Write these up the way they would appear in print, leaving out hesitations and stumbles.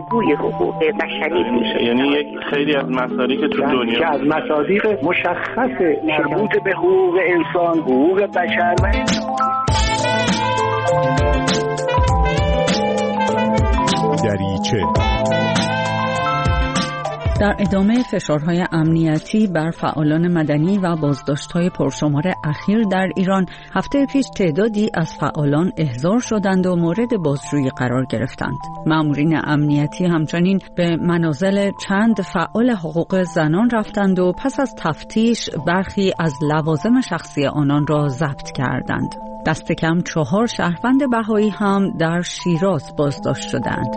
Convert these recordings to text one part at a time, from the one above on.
بازگوی حقوق بشری میشه. یعنی یک خیلی از مصادیق که تو دنیا از مصادیق مشخص مربوط به حقوق انسان، حقوق بشر و دریچه. در ادامه فشارهای امنیتی بر فعالان مدنی و بازداشت‌های پرشمار اخیر در ایران، هفته پیش تعدادی از فعالان احضار شدند و مورد بازجویی قرار گرفتند. مامورین امنیتی همچنین به منازل چند فعال حقوق زنان رفتند و پس از تفتیش برخی از لوازم شخصی آنان را ضبط کردند. دست کم 4 شهروند بهایی هم در شیراز بازداشت شدند.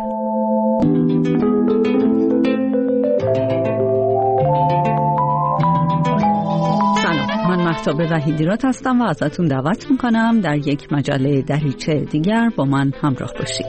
من مهتاب وحیدیراد هستم و ازتون دعوت میکنم در یک مجله دریچه دیگر با من همراه باشید.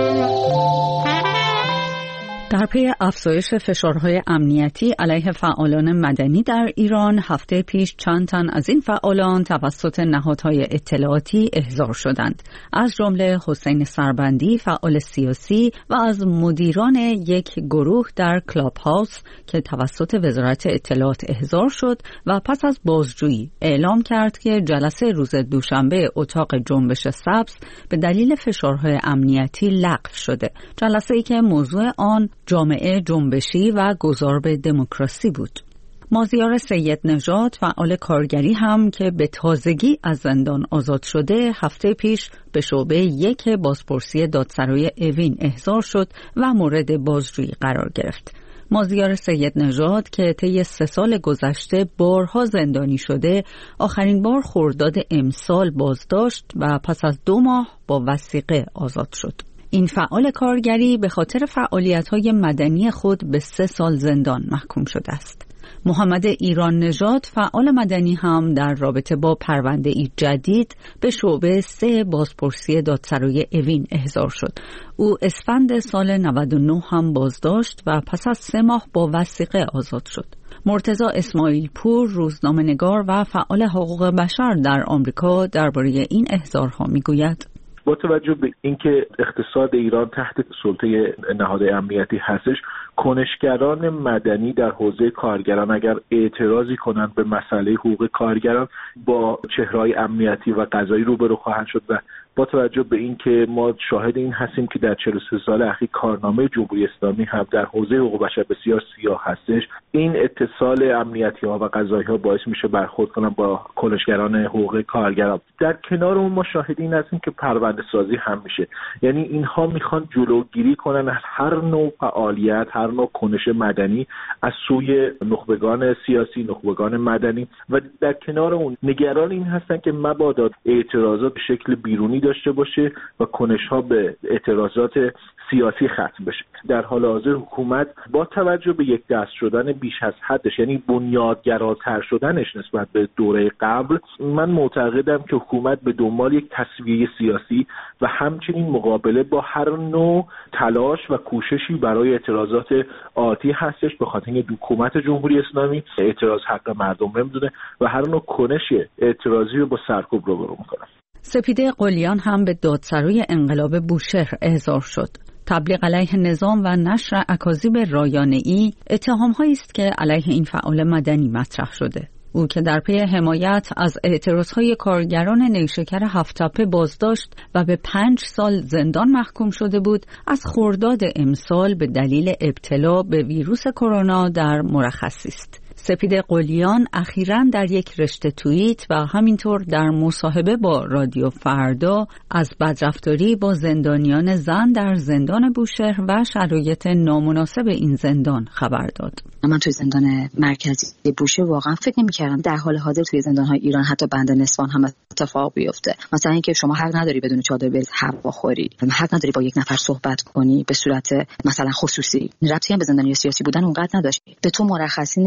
در پی افزایش فشارهای امنیتی علیه فعالان مدنی در ایران، هفته پیش چند تن از این فعالان توسط نهادهای اطلاعاتی احضار شدند. از جمله حسین سربندی، فعال سیاسی و از مدیران یک گروه در کلاب هاوس که توسط وزارت اطلاعات احضار شد و پس از بازجویی اعلام کرد که جلسه روز دوشنبه اتاق جنبش سبز به دلیل فشارهای امنیتی لغو شده. جلسه‌ای که موضوع آن جامعه جنبشی و گذار به دموکراسی بود. مازیار سید نژاد، فعال کارگری هم که به تازگی از زندان آزاد شده، هفته پیش به شعبه 1 بازپرسی دادسرای اوین احضار شد و مورد بازجویی قرار گرفت. مازیار سید نژاد که طی 3 سال گذشته بارها زندانی شده، آخرین بار خرداد امسال بازداشت و پس از 2 ماه با وثیقه آزاد شد. این فعال کارگری به خاطر فعالیت‌های مدنی خود به 3 سال زندان محکوم شده است. محمد ایران نژاد، فعال مدنی هم در رابطه با پرونده‌ای جدید به شعبه 3 بازپرسی دادسرای اوین احضار شد. او اسفند سال 99 هم بازداشت و پس از 3 ماه با وثیقه آزاد شد. مرتضی اسماعیل پور، روزنامه‌نگار و فعال حقوق بشر در آمریکا، درباره این احضارها میگوید: با توجه به اینکه اقتصاد ایران تحت سلطه نهادهای امنیتی هستش، کنشگران مدنی در حوزه کارگران اگر اعتراضی کنند به مسئله حقوق کارگران، با چهره‌های امنیتی و قضایی روبرو خواهند شد و با توجه به اینکه ما شاهد این هستیم که در 43 سال اخیر کارنامه جمهوری اسلامی هم در حوزه حقوق بشر بسیار سیاه هستش، این اتصال امنیتی ها و قضایی ها باعث میشه برخورد کنن با کنشگران حقوق کارگران. در کنار اون ما شاهد این هستیم که پرونده سازی هم میشه، یعنی اینها میخوان جلوگیری کنن از هر نوع فعالیت، هر نوع کنش مدنی از سوی نخبگان سیاسی، نخبگان مدنی، و در کنار اون نگران این هستن که مبادا اعتراضات به شکل بیرونی داشته باشه و کنش‌ها به اعتراضات سیاسی ختم بشه. در حال حاضر حکومت با توجه به یک دست شدن بیش از حدش، یعنی بنیادگراتر شدنش نسبت به دوره قبل، من معتقدم که حکومت به دنبال یک تسویه سیاسی و همچنین مقابله با هر نوع تلاش و کوششی برای اعتراضات آتی هستش، به خاطر اینکه حکومت جمهوری اسلامی اعتراض حق مردم نمیدونه و هر نوع کنش اعتراضی رو با سرکوب روبرو میکنه. سپیده قلیان هم به دادسرای انقلاب بوشهر احضار شد. تبلیغ علیه نظام و نشر اکاذیب رایانه‌ای اتهام‌هایی است که علیه این فعال مدنی مطرح شده. او که در پی حمایت از اعتراضهای کارگران نیشکر هفت‌تپه بازداشت و به 5 سال زندان محکوم شده بود، از خرداد امسال به دلیل ابتلا به ویروس کرونا در مرخصی است. سپیده قلیان اخیراً در یک رشته توییت و همینطور در مصاحبه با رادیو فردا از بدرفتاری با زندانیان زن در زندان بوشهر و شرایط نامناسب این زندان خبر داد. من توی زندان مرکزی بوشهر واقعا فکر نمی‌کردم در حال حاضر توی زندان‌های ایران حتی بند نسوان هم اتفاق بیفته. مثلا اینکه شما حق نداری بدون چادر بری هوا خوری، حق نداری با یک نفر صحبت کنی به صورت مثلا خصوصی. ربطی هم به زندانی سیاسی بودن اونقدر نداشت. به تو مرخصی نمیدن،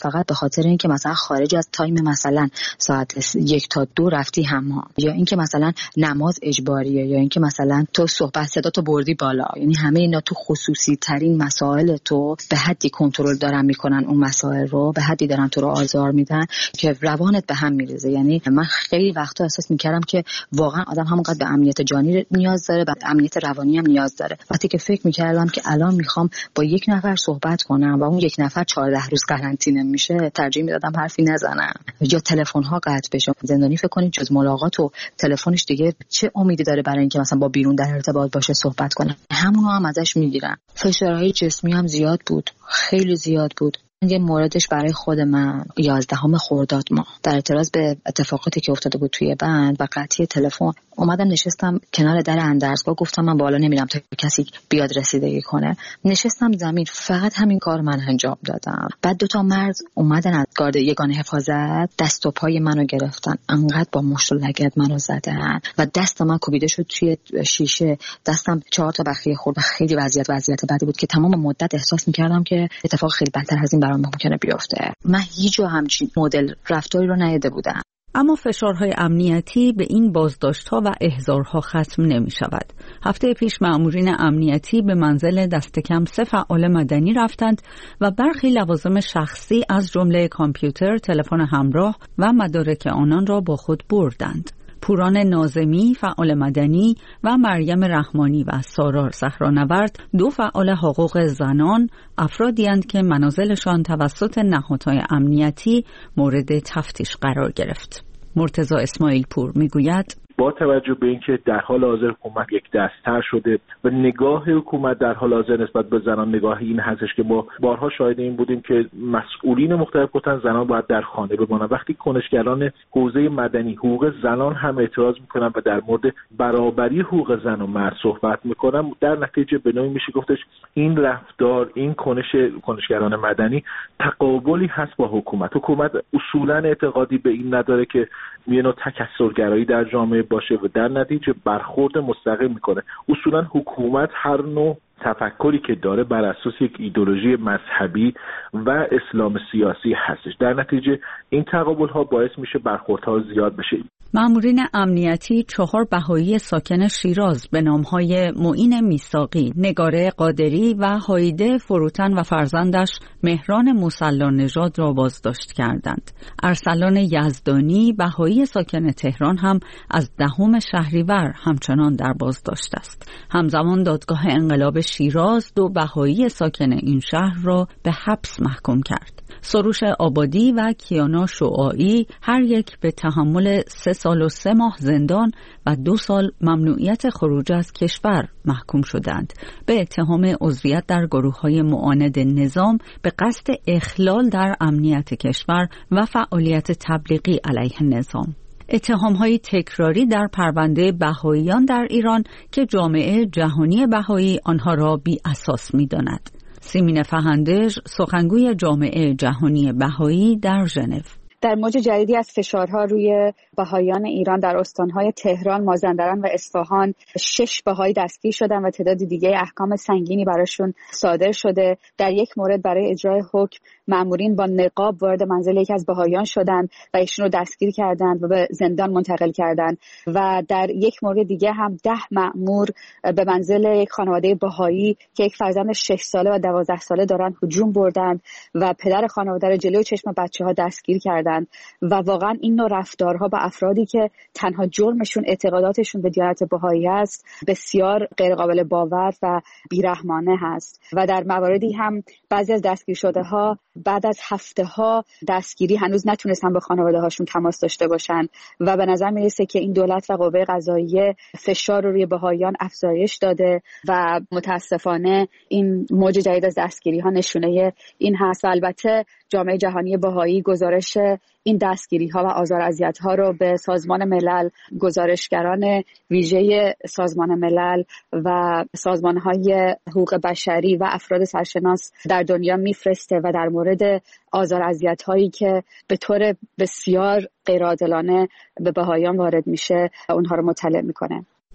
فقط به خاطر اینکه مثلا خارج از تایم مثلا ساعت 1 تا 2 رفتی حمام، یا اینکه مثلا نماز اجباریه، یا اینکه مثلا تو صحبت صداتو بردی بالا، یعنی همه اینا تو خصوصی ترین مسائل تو به حدی کنترل دارن میکنن اون مسائل رو، به حدی دارن تو رو آزار میدن که روانت به هم میریزه. یعنی من خیلی وقتا احساس میکردم که واقعا آدم همونقدر به امنیت جانی نیاز داره، به امنیت روانی هم نیاز داره. وقتی که فکر میکردم که الان میخوام با یک نفر صحبت کنم و اون یک نفر 14 روز قرنطینه میشه، ترجیح میدادم حرفی نزنم یا تلفن ها قطع بشه. زندانی فکر کنید جز ملاقات و تلفنش دیگه چه امیدی داره برای اینکه مثلا با بیرون در ارتباط باشه، صحبت کنه؟ همونو هم ازش میگیرن. فشارهای جسمی هم زیاد بود، خیلی زیاد بود. یه موردش برای خود من 11 خرداد ماه در اعتراض به اتفاقاتی که افتاده بود توی بند و قطعی تلفن اومدم نشستم کنار در اندرزگاه، گفتم من بالا نمیرم تا کسی بیاد رسیدگی کنه. نشستم زمین، فقط همین کار من انجام دادم. بعد 2 مرد اومدن از گارد یگان حفاظت دست و پای منو گرفتن، انقدر با مشت و لگد منو زدن و دست من کوبیده شد توی شیشه، دستم 4 تا بخیه خورد. خیلی وضعیت بدی بود که تمام مدت احساس می‌کردم که اتفاق خیلی بدتر از این برام ممکنه بیفته. من هیچ جا همچین مدل رفتاری رو ندیده بودم. اما فشارهای امنیتی به این بازداشت‌ها و احضارها ختم نمی‌شود. هفته پیش مأمورین امنیتی به منزل دست کم 3 فعال مدنی رفتند و برخی لوازم شخصی از جمله کامپیوتر، تلفن همراه و مدارک آنان را با خود بردند. پوران ناظمی فعال مدنی و مریم رحمانی و سارار صحرانورد 2 فعال حقوق زنان افرادی‌اند که منازلشان توسط نهادهای امنیتی مورد تفتیش قرار گرفت. مرتضی اسماعیل پور میگوید با توجه به اینکه در حال حاضر حکومت یک دست‌تر شده و نگاه حکومت در حال حاضر نسبت به زنان نگاه این هستش که ما بارها شاهد این بودیم که مسئولین مختلف گفتن زنان باید در خانه بمانند. وقتی کنشگران حوزه مدنی حقوق زنان هم اعتراض میکنن و در مورد برابری حقوق زن و مرد صحبت میکنن، در نتیجه به نوعی میشه گفتش این رفتار، این کنشگران مدنی تقابلی هست با حکومت. حکومت اصولا اعتقادی به این نداره که یه نوع تکثرگرایی در جامعه باشه و در نتیجه برخورد مستقیم میکنه. اصولا حکومت هر نوع تفکری که داره بر اساس یک ایدئولوژی مذهبی و اسلام سیاسی هستش. در نتیجه این تقابل ها باعث میشه برخوردها زیاد بشه. مأمورین امنیتی 4 بهایی ساکن شیراز به نامهای معین میثاقی، نگاره قادری و هایده فروتن و فرزندش مهران مصلی-نژاد را بازداشت کردند. ارسلان یزدانی بهایی ساکن تهران هم از 10 شهریور همچنان در بازداشت است. همزمان دادگاه انقلاب شیراز 2 بهایی ساکن این شهر را به حبس محکوم کرد. سروش آبادی و کیانا شعاعی هر یک به تحمل 3 سال و 3 ماه زندان و 2 سال ممنوعیت خروج از کشور محکوم شدند به اتهام عضویت در گروه‌های معاند نظام به قصد اخلال در امنیت کشور و فعالیت تبلیغی علیه نظام. اتهام‌های تکراری در پرونده بهائیان در ایران که جامعه جهانی بهایی آنها را بی اساس می‌داند. سیمین فهندج، سخنگوی جامعه جهانی بهایی در ژنو: در موج جدیدی از فشارها روی بهائیان ایران در استانهای تهران، مازندران و اصفهان 6 بهایی دستگیر شدن و تعداد دیگه احکام سنگینی براشون صادر شده. در یک مورد برای اجرای حکم مأمورین با نقاب وارد منزل یکی از بهائیان شدند و ایشون رو دستگیر کردند و به زندان منتقل کردند و در یک مورد دیگه هم 10 مأمور به منزل یک خانواده بهایی که یک فرزند 6 ساله و 12 ساله دارن هجوم بردند و پدر خانواده رو جلوی چشم بچه‌ها دستگیر کردند. و واقعا این نوع رفتارها با افرادی که تنها جرمشون اعتقاداتشون به دیانت بهایی است بسیار غیر قابل باور و بیرحمانه هست. و در مواردی هم بعضی از دستگیر شده ها بعد از هفته‌ها دستگیری هنوز نتونستن با خانواده هاشون تماس داشته باشن و به نظر میرسه که این دولت و قوه قضاییه فشار رو روی بهائیان افزایش داده و متاسفانه این موج جدید از دستگیری ها نشونه این هست. و البته جامعه جهانی بهایی گزارش این دستگیری ها و آزار اذیت ها رو به سازمان ملل، گزارشگران ویژه سازمان ملل و سازمان های حقوق بشری و افراد سرشناس در دنیا میفرسته و در مورد آزار اذیت هایی که به طور بسیار غیر عادلانه به بهائیان وارد میشه اونها رو مطلع میکنه.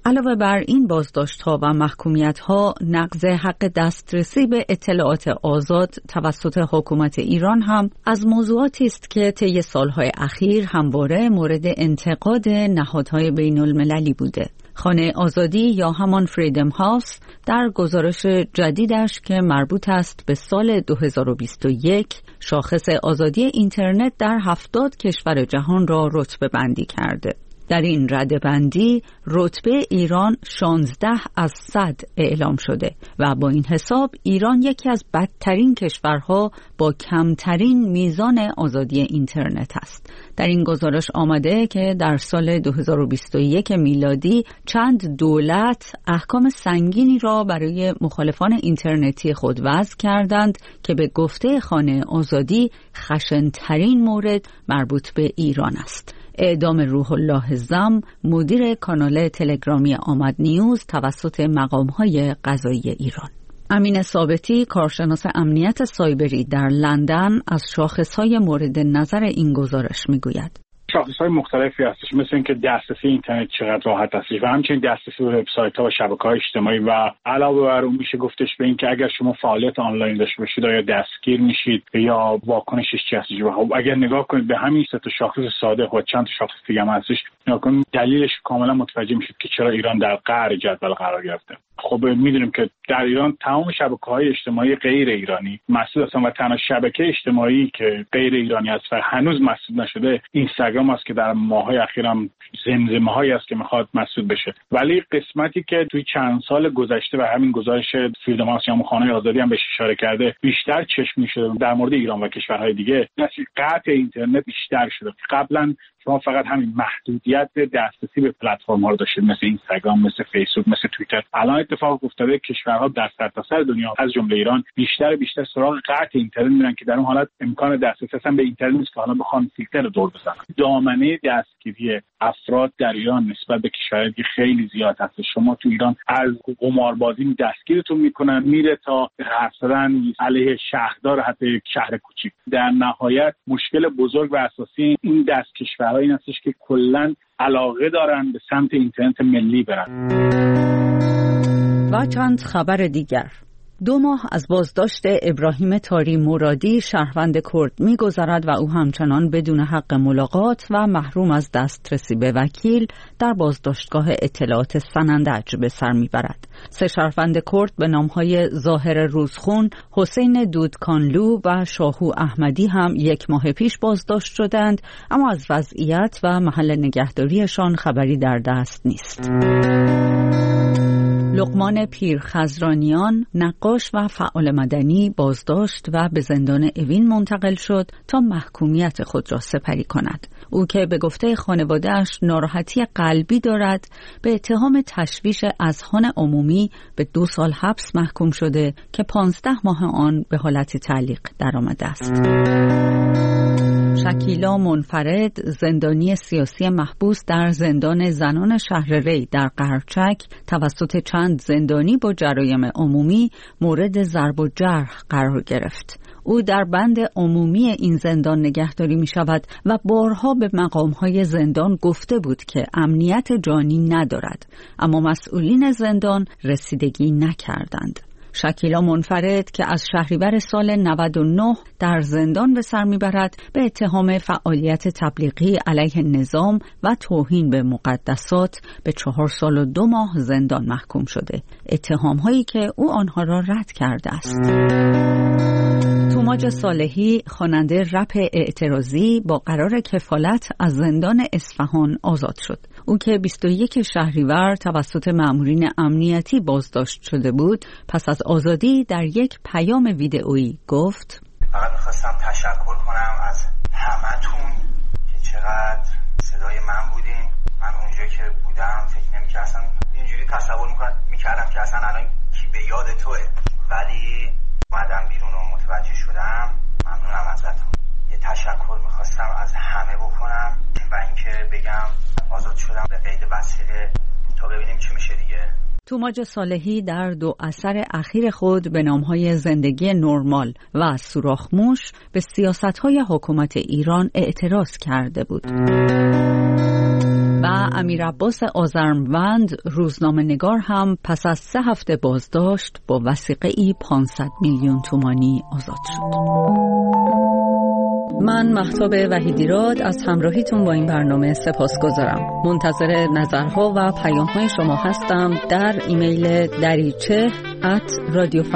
علاوه بر این بازداشت‌ها و محکومیت‌ها، نقض حق دسترسی به اطلاعات آزاد توسط حکومت ایران هم از موضوعاتی است که طی سالهای اخیر همواره مورد انتقاد نهادهای بین‌المللی بوده. خانه آزادی یا همان فریدم هاوس در گزارش جدیدش که مربوط است به سال 2021 شاخص آزادی اینترنت در 70 کشور جهان را رتبه بندی کرده. در این رده‌بندی رتبه ایران 16 از 100 اعلام شده و با این حساب ایران یکی از بدترین کشورها با کمترین میزان آزادی اینترنت است. در این گزارش آمده که در سال 2021 میلادی چند دولت احکام سنگینی را برای مخالفان اینترنتی خود وضع کردند که به گفته خانه آزادی خشن‌ترین مورد مربوط به ایران است. اعدام روح الله زم، مدیر کانال تلگرامی آمد نیوز توسط مقام‌های قضایی ایران. امین ثابتی، کارشناس امنیت سایبری در لندن، از شاخص‌های مورد نظر این گزارش می‌گوید. شاخص‌های مختلفی هستش، مثل اینکه دسترسی اینترنت چقدر راحت است و همچنین دسترسی به وبسایت‌ها و شبکه‌های اجتماعی و علاوه بر اون میشه گفتش به اینکه اگر شما فعالیت آنلاین داشته باشید یا دستگیر میشید یا واکنشش چی هستش. و اگر نگاه کنید به همین سه تا شاخص ساده و چند تا شاخص دیگه هم هستش، نگاه کنید دلیلش کاملا متوجه میشید که چرا ایران در قعر جدول قرار گرفته. خب میدونیم که در ایران تمام شبکه‌های اجتماعی غیر ایرانی مسدود هستن و تنها شبکه اجتماعی که غیر ایرانی است و هنوز مسدود نشده اینستاگرام است که در ماه‌های اخیر هم زمزمه‌هایی است که میخواد مسدود بشه. ولی قسمتی که توی چند سال گذشته و همین گزارش فریدم هاوس یا خانه آزادی هم بهش اشاره کرده بیشتر چشمی شده در مورد ایران و کشورهای دیگه، قطع اینترنت بیشتر شده. قبلا شما فقط همین محدودیت دسترسی به پلتفرم‌ها رو داشتید، مثل اینستاگرام، مثل فیسبوک، مثل توییتر. الان اتفاق افتاده کشورها در سرتاسر دنیا از جمله ایران بیشتر سراغ قطع اینترنت میرن که در اون حالت امکان دسترسی اصلا به اینترنت نیست که حالا بخوان فیلتر رو دور بزنن. دامنه دستگیری افراد در ایران نسبت به کشورهای دیگه خیلی زیاد هست. شما تو ایران از قماربازی دستگیرتون میکنن میره تا حرف زدن علیه شهردار حتی یک شهر کوچیک. در نهایت مشکل بزرگ و اساسی این دست کشورها این هستش که کلاً علاقه دارن به سمت اینترنت ملی برن. و چند خبر دیگر. 2 ماه از بازداشت ابراهیم تاری مرادی شهروند کرد می‌گذرد و او همچنان بدون حق ملاقات و محروم از دسترسی به وکیل در بازداشتگاه اطلاعات سنندج به سر می‌برد. 3 شهروند کرد به نام‌های ظاهر روزخون، حسین دودکانلو و شاهو احمدی هم 1 ماه پیش بازداشت شدند، اما از وضعیت و محل نگهداریشان خبری در دست نیست. لقمان پیرخزرانیان، نقاش و فعال مدنی، بازداشت و به زندان اوین منتقل شد تا محکومیت خود را سپری کند. او که به گفته خانواده‌اش ناراحتی قلبی دارد، به اتهام تشویش اذهان عمومی به 2 سال حبس محکوم شده که 15 ماه آن به حالت تعلیق درآمده است. شکیلا منفرد، زندانی سیاسی محبوس در زندان زنان شهر ری در قرچک، توسط چند زندانی با جرایم عمومی مورد ضرب و جرح قرار گرفت. او در بند عمومی این زندان نگهداری می شود و بارها به مقامهای زندان گفته بود که امنیت جانی ندارد، اما مسئولین زندان رسیدگی نکردند. شکیلا منفرد که از شهریور سال 99 در زندان به سر میبرد، به اتهام فعالیت تبلیغی علیه نظام و توهین به مقدسات به 4 سال و 2 ماه زندان محکوم شده، اتهام‌هایی که او آنها را رد کرده است. توماج صالحی، خواننده رپ اعتراضی، با قرار کفالت از زندان اصفهان آزاد شد. او که 21 شهریور توسط مأمورین امنیتی بازداشت شده بود، پس از آزادی در یک پیام ویدئویی گفت: فقط می‌خواستم تشکر کنم از همه‌تون که چقدر صدای من بودین. من اونجایی که بودم فکر نمی‌کردم، اصلا اینجوری تصور می‌کردم که اصلا الان کی به یاد توئه، ولی اومدم بیرون و متوجه شدم. ممنونم ازتون. یه تشکر می‌خواستم از همه بکنم و اینکه بگم آزاد شدم به قید وسیله تا ببینیم چی میشه دیگه. توماج صالحی در 2 اثر اخیر خود به نام‌های زندگی نرمال و سوراخ‌موش به سیاست‌های حکومت ایران اعتراض کرده بود. و امیر عباس آذرمند روزنامه نگار هم پس از 3 هفته بازداشت با وثیقه‌ای 500 میلیون تومانی آزاد شد. من مهتاب وحیدیراد از همراهیتون با این برنامه سپاسگزارم. منتظر نظرها و پیام‌های شما هستم در ایمیل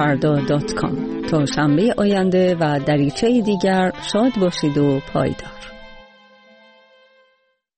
dariche@radiofarda.com. تا شنبه آینده و دریچه دیگر شاد باشید و پایدار.